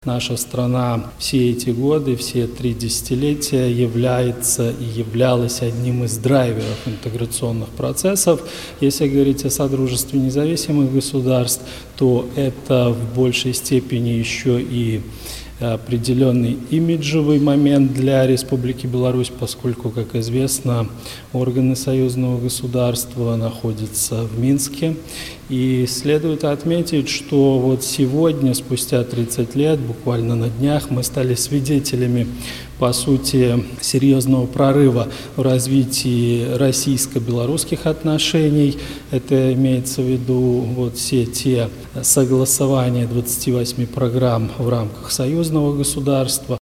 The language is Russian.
наша страна все эти годы, все 3 десятилетия является и являлась одним из драйверов интеграционных процессов. Если говорить о Содружестве независимых государств, то это в большей степени еще и определенный имиджевый момент для Республики Беларусь, поскольку, как известно, органы союзного государства находятся в Минске. И следует отметить, что вот сегодня, спустя 30 лет, буквально на днях, мы стали свидетелями, по сути, серьезного прорыва в развитии российско-белорусских отношений. Это имеется в виду вот все те согласования 28 программ в рамках союзного государства.